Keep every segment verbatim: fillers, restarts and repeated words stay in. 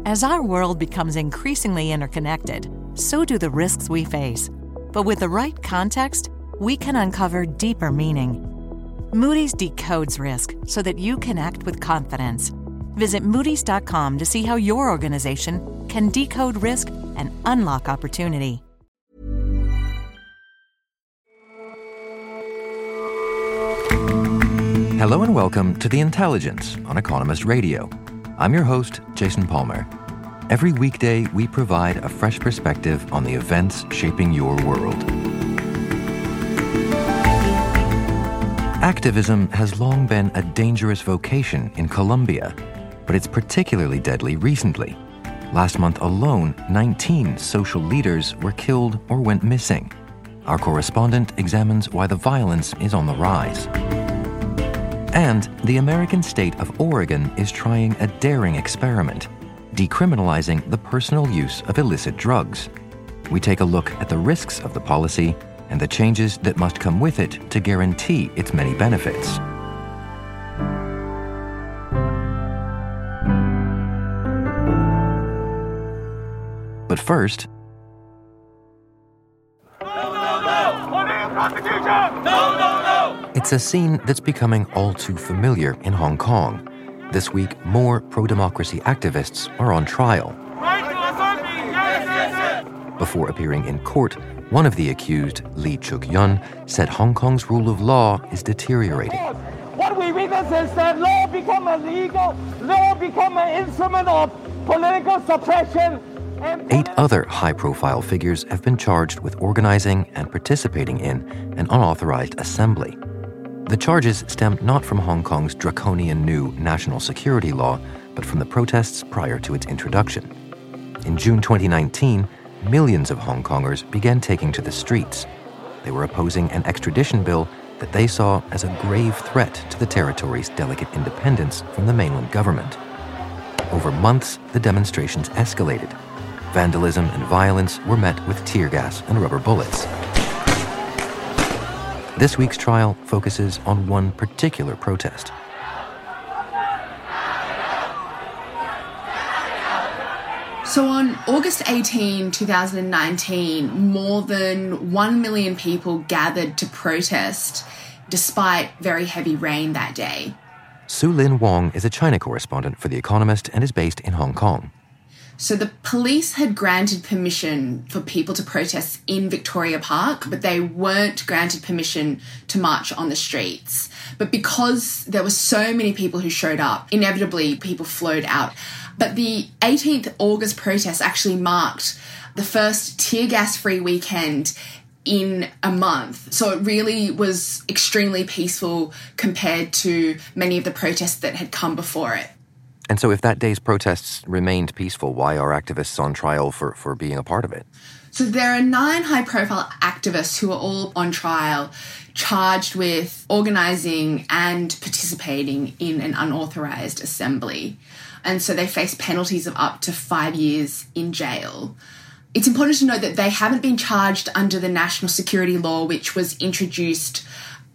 As our world becomes increasingly interconnected, so do the risks we face. But with the right context, we can uncover deeper meaning. Moody's decodes risk so that you can act with confidence. Visit Moody's dot com to see how your organization can decode risk and unlock opportunity. Hello and welcome to The Intelligence on Economist Radio. I'm your host, Jason Palmer. Every weekday, we provide a fresh perspective on the events shaping your world. Activism has long been a dangerous vocation in Colombia, but it's particularly deadly recently. Last month alone, nineteen social leaders were killed or went missing. Our correspondent examines why the violence is on the rise. And the American state of Oregon is trying a daring experiment, decriminalizing the personal use of illicit drugs. We take a look at the risks of the policy and the changes that must come with it to guarantee its many benefits. But first, no, no, no! What is prosecution? No, no, no! It's a scene that's becoming all too familiar in Hong Kong. This week, more pro-democracy activists are on trial. Right to assembly! Yes, yes, yes! Before appearing in court, one of the accused, Lee Chuk-yun, said Hong Kong's rule of law is deteriorating. What we witness is that law become illegal, law become an instrument of political suppression. Eight other high-profile figures have been charged with organizing and participating in an unauthorized assembly. The charges stem not from Hong Kong's draconian new national security law, but from the protests prior to its introduction. In June twenty nineteen, millions of Hong Kongers began taking to the streets. They were opposing an extradition bill that they saw as a grave threat to the territory's delicate independence from the mainland government. Over months, the demonstrations escalated. Vandalism and violence were met with tear gas and rubber bullets. This week's trial focuses on one particular protest. So on August eighteenth, twenty nineteen, more than one million people gathered to protest despite very heavy rain that day. Su Lin Wong is a China correspondent for The Economist and is based in Hong Kong. So the police had granted permission for people to protest in Victoria Park, but they weren't granted permission to march on the streets. But because there were so many people who showed up, inevitably people flowed out. But the eighteenth of August protest actually marked the first tear gas-free weekend in a month. So it really was extremely peaceful compared to many of the protests that had come before it. And so if that day's protests remained peaceful, why are activists on trial for, for being a part of it? So there are nine high-profile activists who are all on trial, charged with organising and participating in an unauthorised assembly. And so they face penalties of up to five years in jail. It's important to note that they haven't been charged under the national security law, which was introduced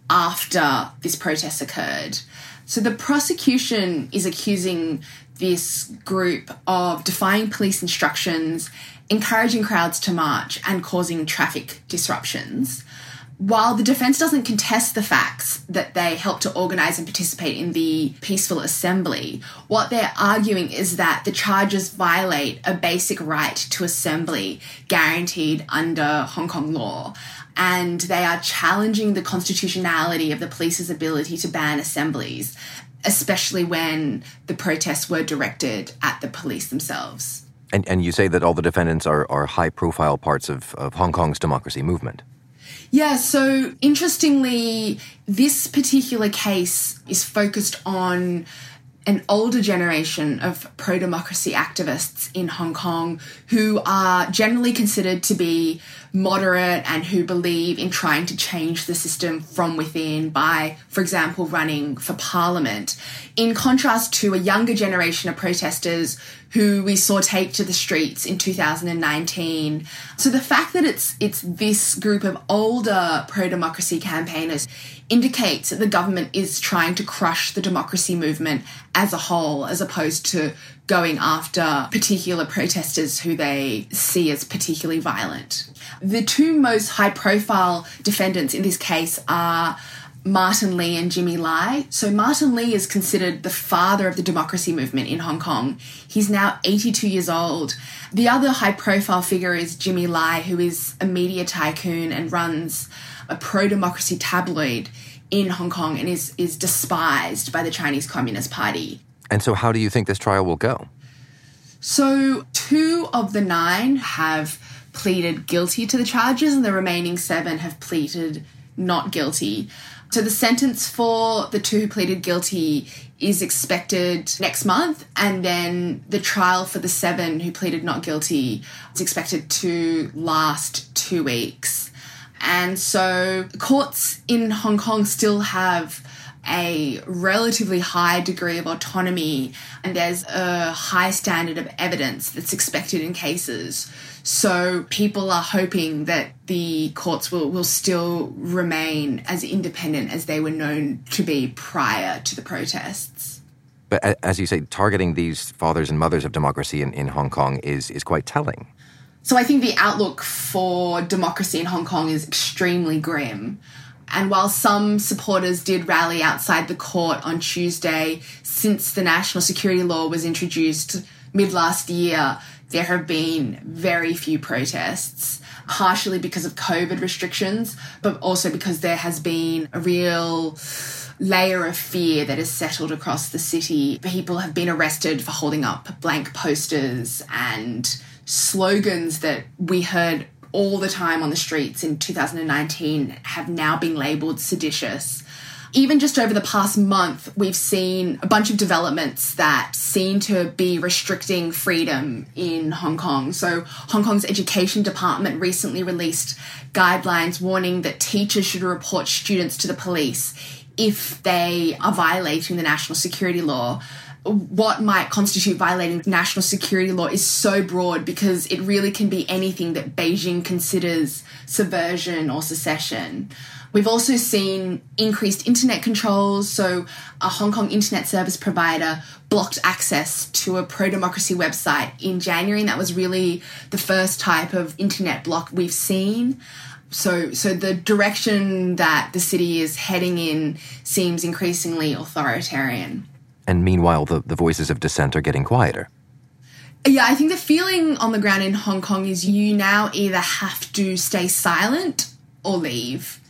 after this protest occurred. So the prosecution is accusing this group of defying police instructions, encouraging crowds to march, and causing traffic disruptions. While the defence doesn't contest the facts that they helped to organise and participate in the peaceful assembly, what they're arguing is that the charges violate a basic right to assembly guaranteed under Hong Kong law. And they are challenging the constitutionality of the police's ability to ban assemblies, especially when the protests were directed at the police themselves. And and you say that all the defendants are, are high-profile parts of, of Hong Kong's democracy movement. Yeah, so interestingly, this particular case is focused on an older generation of pro-democracy activists in Hong Kong who are generally considered to be moderate and who believe in trying to change the system from within by, for example, running for parliament, in contrast to a younger generation of protesters who we saw take to the streets in two thousand nineteen. So the fact that it's it's this group of older pro-democracy campaigners indicates that the government is trying to crush the democracy movement as a whole, as opposed to going after particular protesters who they see as particularly violent. The two most high-profile defendants in this case are Martin Lee and Jimmy Lai. So Martin Lee is considered the father of the democracy movement in Hong Kong. He's now eighty-two years old. The other high-profile figure is Jimmy Lai, who is a media tycoon and runs a pro-democracy tabloid in Hong Kong and is, is despised by the Chinese Communist Party. And so how do you think this trial will go? So two of the nine have pleaded guilty to the charges and the remaining seven have pleaded not guilty. So the sentence for the two who pleaded guilty is expected next month, and then the trial for the seven who pleaded not guilty is expected to last two weeks. And so courts in Hong Kong still have a relatively high degree of autonomy, and there's a high standard of evidence that's expected in cases. So people are hoping that the courts will, will still remain as independent as they were known to be prior to the protests. But as you say, targeting these fathers and mothers of democracy in, in Hong Kong is, is quite telling. So I think the outlook for democracy in Hong Kong is extremely grim. And while some supporters did rally outside the court on Tuesday, since the national security law was introduced mid last year, there have been very few protests, partially because of COVID restrictions, but also because there has been a real layer of fear that has settled across the city. People have been arrested for holding up blank posters and slogans that we heard all the time on the streets in two thousand nineteen have now been labelled seditious. Even just over the past month, we've seen a bunch of developments that seem to be restricting freedom in Hong Kong. So Hong Kong's Education Department recently released guidelines warning that teachers should report students to the police if they are violating the national security law. What might constitute violating national security law is so broad because it really can be anything that Beijing considers subversion or secession. We've also seen increased internet controls. So a Hong Kong internet service provider blocked access to a pro-democracy website in January, and that was really the first type of internet block we've seen. So, so the direction that the city is heading in seems increasingly authoritarian. And meanwhile, the, the voices of dissent are getting quieter. Yeah, I think the feeling on the ground in Hong Kong is you now either have to stay silent or leave.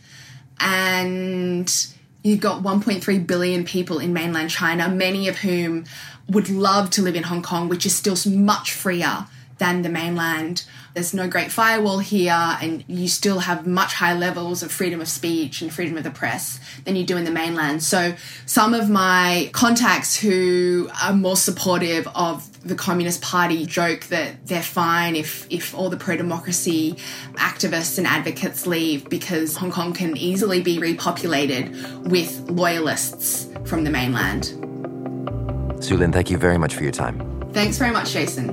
And you've got one point three billion people in mainland China, many of whom would love to live in Hong Kong, which is still much freer than the mainland. There's no Great Firewall here, and you still have much higher levels of freedom of speech and freedom of the press than you do in the mainland. So some of my contacts who are more supportive of the Communist Party joke that they're fine if, if all the pro-democracy activists and advocates leave because Hong Kong can easily be repopulated with loyalists from the mainland. Sue Lin, thank you very much for your time. Thanks very much, Jason.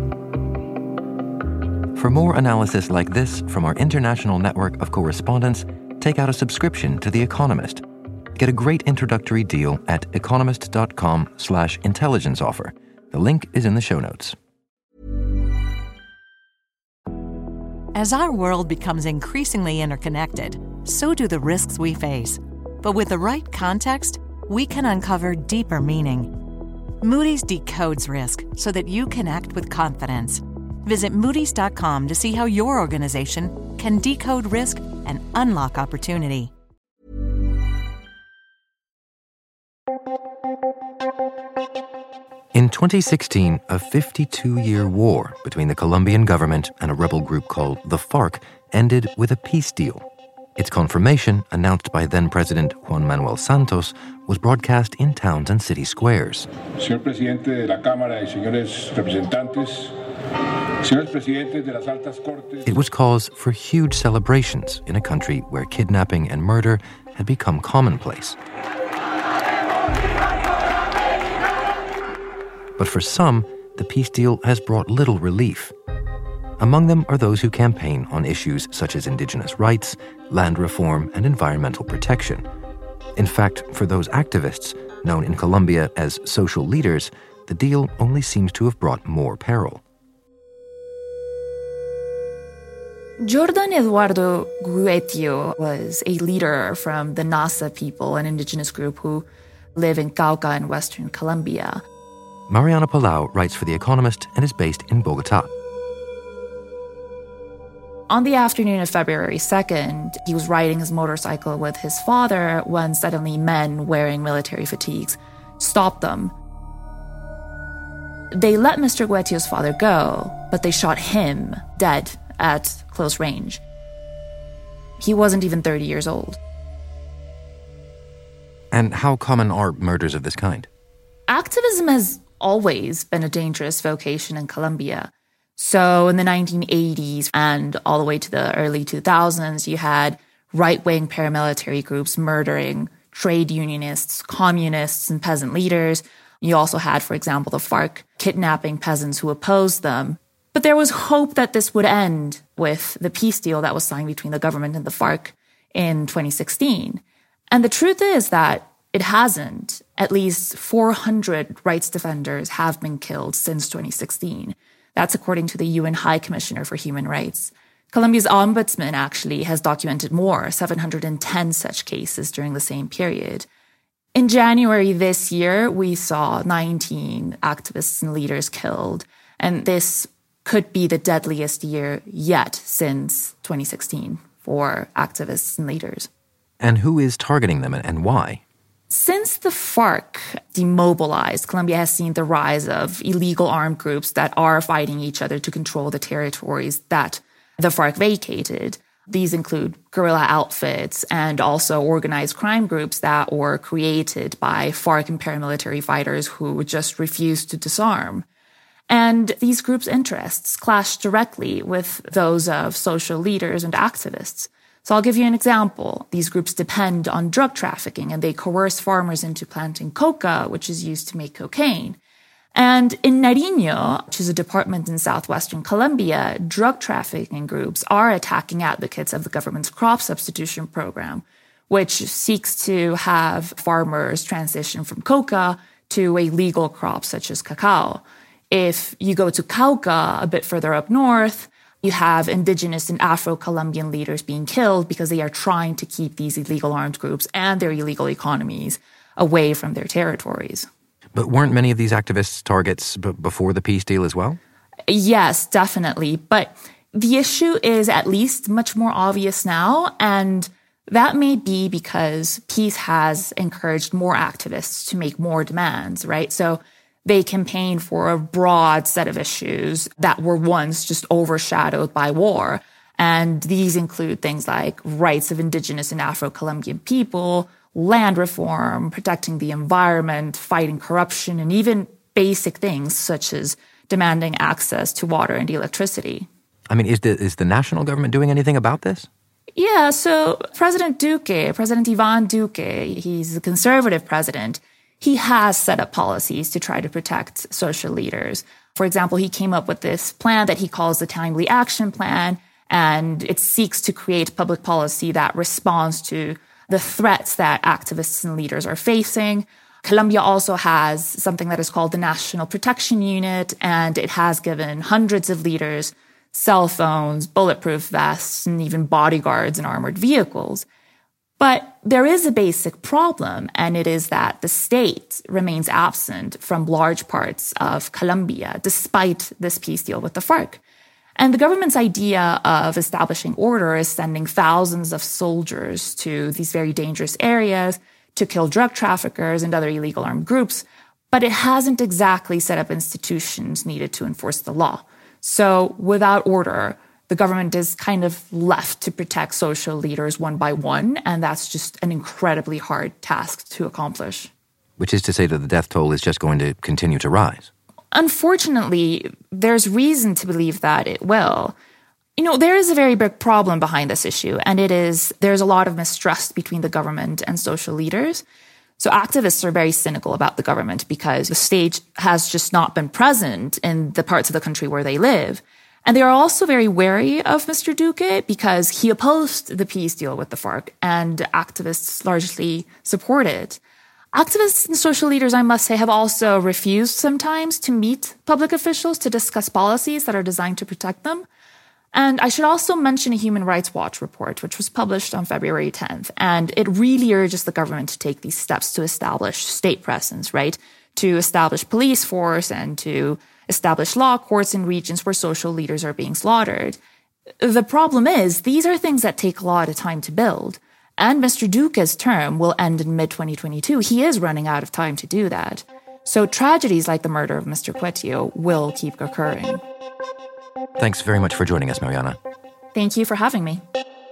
For more analysis like this from our international network of correspondents, take out a subscription to The Economist. Get a great introductory deal at economist.com slash intelligence offer. The link is in the show notes. As our world becomes increasingly interconnected, so do the risks we face. But with the right context, we can uncover deeper meaning. Moody's decodes risk so that you can act with confidence. Visit Moody's dot com to see how your organization can decode risk and unlock opportunity. In twenty sixteen, a fifty-two-year war between the Colombian government and a rebel group called the FARC ended with a peace deal. Its confirmation, announced by then-President Juan Manuel Santos, was broadcast in towns and city squares. Señor Presidente de la Cámara y señores representantes, señores presidentes de las altas cortes. It was cause for huge celebrations in a country where kidnapping and murder had become commonplace. But for some, the peace deal has brought little relief. Among them are those who campaign on issues such as indigenous rights, land reform, and environmental protection. In fact, for those activists, known in Colombia as social leaders, the deal only seems to have brought more peril. Jordan Eduardo Guetio was a leader from the Nasa people, an indigenous group who live in Cauca in western Colombia. Mariana Palau writes for The Economist and is based in Bogota. On the afternoon of February second, he was riding his motorcycle with his father when suddenly men wearing military fatigues stopped them. They let Mister Guetio's father go, but they shot him dead at close range. He wasn't even thirty years old. And how common are murders of this kind? Activism has always been a dangerous vocation in Colombia. So in the nineteen eighties and all the way to the early two thousands, you had right-wing paramilitary groups murdering trade unionists, communists, and peasant leaders. You also had, for example, the FARC kidnapping peasants who opposed them. But there was hope that this would end with the peace deal that was signed between the government and the FARC in twenty sixteen. And the truth is that it hasn't. At least four hundred rights defenders have been killed since twenty sixteen. That's according to the U N High Commissioner for Human Rights. Colombia's ombudsman actually has documented more, seven hundred ten such cases during the same period. In January this year, we saw nineteen activists and leaders killed, and this could be the deadliest year yet since twenty sixteen for activists and leaders. And who is targeting them and why? Since the FARC demobilized, Colombia has seen the rise of illegal armed groups that are fighting each other to control the territories that the FARC vacated. These include guerrilla outfits and also organized crime groups that were created by FARC and paramilitary fighters who just refused to disarm. And these groups' interests clash directly with those of social leaders and activists. So I'll give you an example. These groups depend on drug trafficking, and they coerce farmers into planting coca, which is used to make cocaine. And in Nariño, which is a department in southwestern Colombia, drug trafficking groups are attacking advocates of the government's crop substitution program, which seeks to have farmers transition from coca to a legal crop such as cacao. If you go to Cauca, a bit further up north, you have indigenous and Afro-Colombian leaders being killed because they are trying to keep these illegal armed groups and their illegal economies away from their territories. But weren't many of these activists targets b- before the peace deal as well? Yes, definitely. But the issue is at least much more obvious now, and that may be because peace has encouraged more activists to make more demands, right? So they campaign for a broad set of issues that were once just overshadowed by war. And these include things like rights of indigenous and Afro-Colombian people, land reform, protecting the environment, fighting corruption, and even basic things such as demanding access to water and electricity. I mean, is the, is the national government doing anything about this? Yeah, so President Duque, President Ivan Duque, he's a conservative president. He has set up policies to try to protect social leaders. For example, he came up with this plan that he calls the Timely Action Plan, and it seeks to create public policy that responds to the threats that activists and leaders are facing. Colombia also has something that is called the National Protection Unit, and it has given hundreds of leaders cell phones, bulletproof vests, and even bodyguards and armored vehicles. But there is a basic problem, and it is that the state remains absent from large parts of Colombia, despite this peace deal with the FARC. And the government's idea of establishing order is sending thousands of soldiers to these very dangerous areas to kill drug traffickers and other illegal armed groups, but it hasn't exactly set up institutions needed to enforce the law. So without order, the government is kind of left to protect social leaders one by one, and that's just an incredibly hard task to accomplish. Which is to say that the death toll is just going to continue to rise. Unfortunately, there's reason to believe that it will. You know, there is a very big problem behind this issue, and it is there's a lot of mistrust between the government and social leaders. So activists are very cynical about the government because the state has just not been present in the parts of the country where they live. And they are also very wary of Mister Duque because he opposed the peace deal with the FARC, and activists largely support it. Activists and social leaders, I must say, have also refused sometimes to meet public officials to discuss policies that are designed to protect them. And I should also mention a Human Rights Watch report, which was published on February tenth. And it really urges the government to take these steps to establish state presence, right? To establish police force and to establish law courts in regions where social leaders are being slaughtered. The problem is, these are things that take a lot of time to build. And Mister Duque's term will end in mid twenty twenty-two. He is running out of time to do that. So tragedies like the murder of Mister Cueto will keep occurring. Thanks very much for joining us, Mariana. Thank you for having me.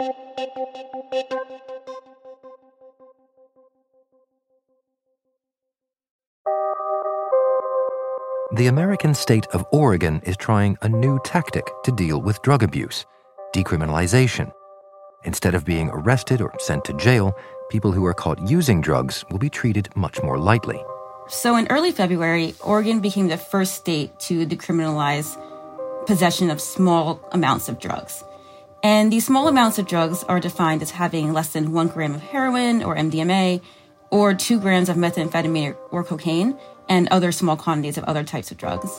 The American state of Oregon is trying a new tactic to deal with drug abuse: decriminalization. Instead of being arrested or sent to jail, people who are caught using drugs will be treated much more lightly. So in early February, Oregon became the first state to decriminalize possession of small amounts of drugs. And these small amounts of drugs are defined as having less than one gram of heroin or M D M A, or two grams of methamphetamine or cocaine, and other small quantities of other types of drugs.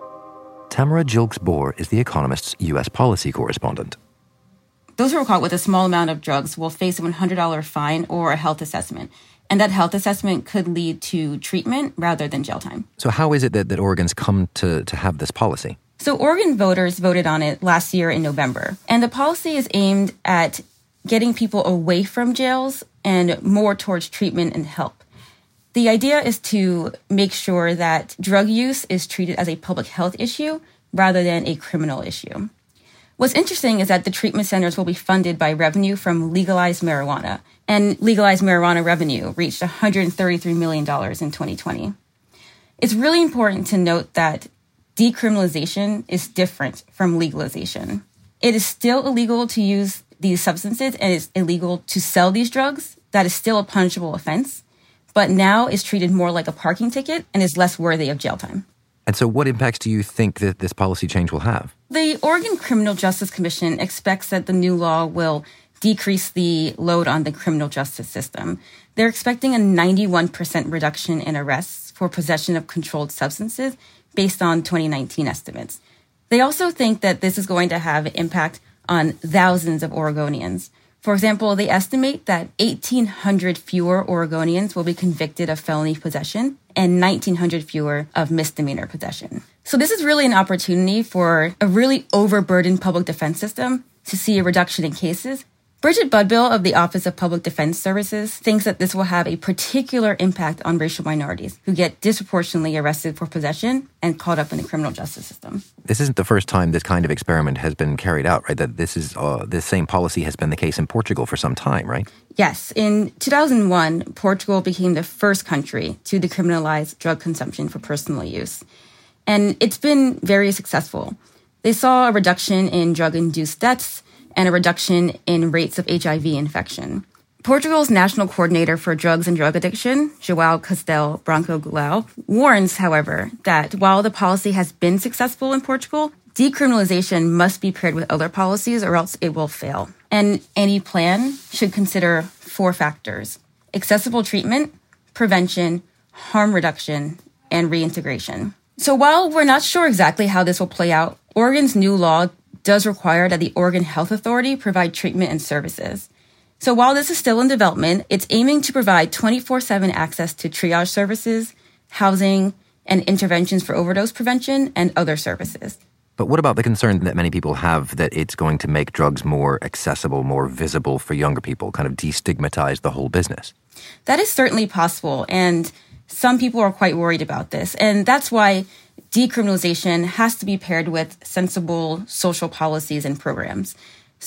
Tamara Gilkes-Bohr is The Economist's U S policy correspondent. Those who are caught with a small amount of drugs will face a one hundred dollars fine or a health assessment. And that health assessment could lead to treatment rather than jail time. So how is it that, that Oregon's come to, to have this policy? So Oregon voters voted on it last year in November. And the policy is aimed at getting people away from jails and more towards treatment and help. The idea is to make sure that drug use is treated as a public health issue rather than a criminal issue. What's interesting is that the treatment centers will be funded by revenue from legalized marijuana, and legalized marijuana revenue reached one hundred thirty-three million dollars in twenty twenty. It's really important to note that decriminalization is different from legalization. It is still illegal to use these substances and it's illegal to sell these drugs. That is still a punishable offense, but now is treated more like a parking ticket and is less worthy of jail time. And so what impacts do you think that this policy change will have? The Oregon Criminal Justice Commission expects that the new law will decrease the load on the criminal justice system. They're expecting a ninety-one percent reduction in arrests for possession of controlled substances based on twenty nineteen estimates. They also think that this is going to have impact on thousands of Oregonians. For example, they estimate that eighteen hundred fewer Oregonians will be convicted of felony possession and nineteen hundred fewer of misdemeanor possession. So this is really an opportunity for a really overburdened public defense system to see a reduction in cases. Bridget Budbill of the Office of Public Defense Services thinks that this will have a particular impact on racial minorities who get disproportionately arrested for possession and caught up in the criminal justice system. This isn't the first time this kind of experiment has been carried out, right? That this is uh, this same policy has been the case in Portugal for some time, right? Yes. In two thousand one, Portugal became the first country to decriminalize drug consumption for personal use. And it's been very successful. They saw a reduction in drug-induced deaths and a reduction in rates of H I V infection. Portugal's National Coordinator for Drugs and Drug Addiction, João Castel Branco Goulão, warns, however, that while the policy has been successful in Portugal, decriminalization must be paired with other policies or else it will fail. And any plan should consider four factors: accessible treatment, prevention, harm reduction, and reintegration. So while we're not sure exactly how this will play out, Oregon's new law does require that the Oregon Health Authority provide treatment and services. So while this is still in development, it's aiming to provide twenty-four seven access to triage services, housing, and interventions for overdose prevention and other services. But what about the concern that many people have that it's going to make drugs more accessible, more visible for younger people, kind of destigmatize the whole business? That is certainly possible, and some people are quite worried about this. And that's why decriminalization has to be paired with sensible social policies and programs.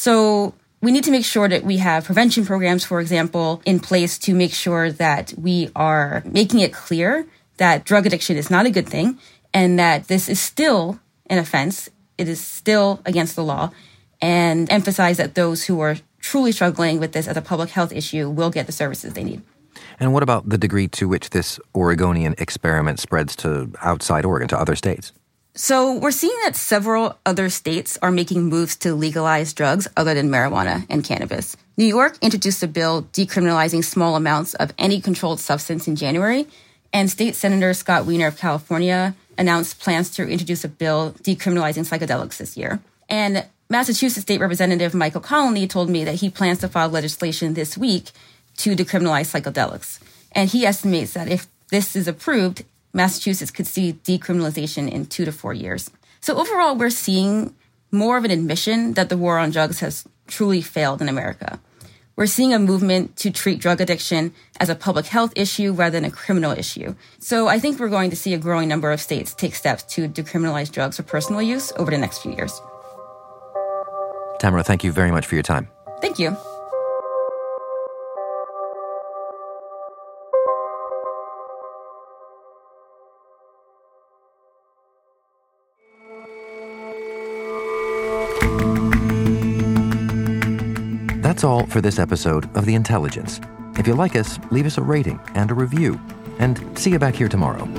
So we need to make sure that we have prevention programs, for example, in place to make sure that we are making it clear that drug addiction is not a good thing and that this is still an offense. It is still against the law, and emphasize that those who are truly struggling with this as a public health issue will get the services they need. And what about the degree to which this Oregonian experiment spreads to outside Oregon, to other states? So we're seeing that several other states are making moves to legalize drugs other than marijuana and cannabis. New York introduced a bill decriminalizing small amounts of any controlled substance in January, and State Senator Scott Wiener of California announced plans to introduce a bill decriminalizing psychedelics this year. And Massachusetts State Representative Michael Connolly told me that he plans to file legislation this week to decriminalize psychedelics. And he estimates that if this is approved, Massachusetts could see decriminalization in two to four years. So overall, we're seeing more of an admission that the war on drugs has truly failed in America. We're seeing a movement to treat drug addiction as a public health issue rather than a criminal issue. So I think we're going to see a growing number of states take steps to decriminalize drugs for personal use over the next few years. Tamara, thank you very much for your time. Thank you. That's all for this episode of The Intelligence. If you like us, leave us a rating and a review. And see you back here tomorrow.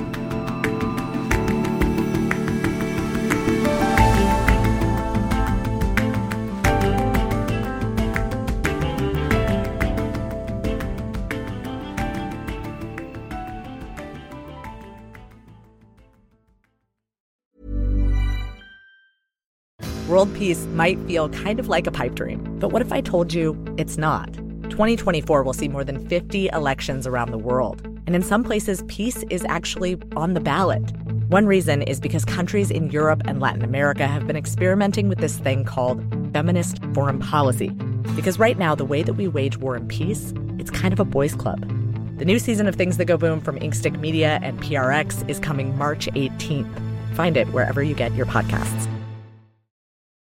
World peace might feel kind of like a pipe dream, but what if I told you it's not? twenty twenty-four will see more than fifty elections around the world, and in some places, peace is actually on the ballot. One reason is because countries in Europe and Latin America have been experimenting with this thing called feminist foreign policy. Because right now, the way that we wage war and peace, it's kind of a boys' club. The new season of Things That Go Boom from Inkstick Media and P R X is coming March eighteenth. Find it wherever you get your podcasts.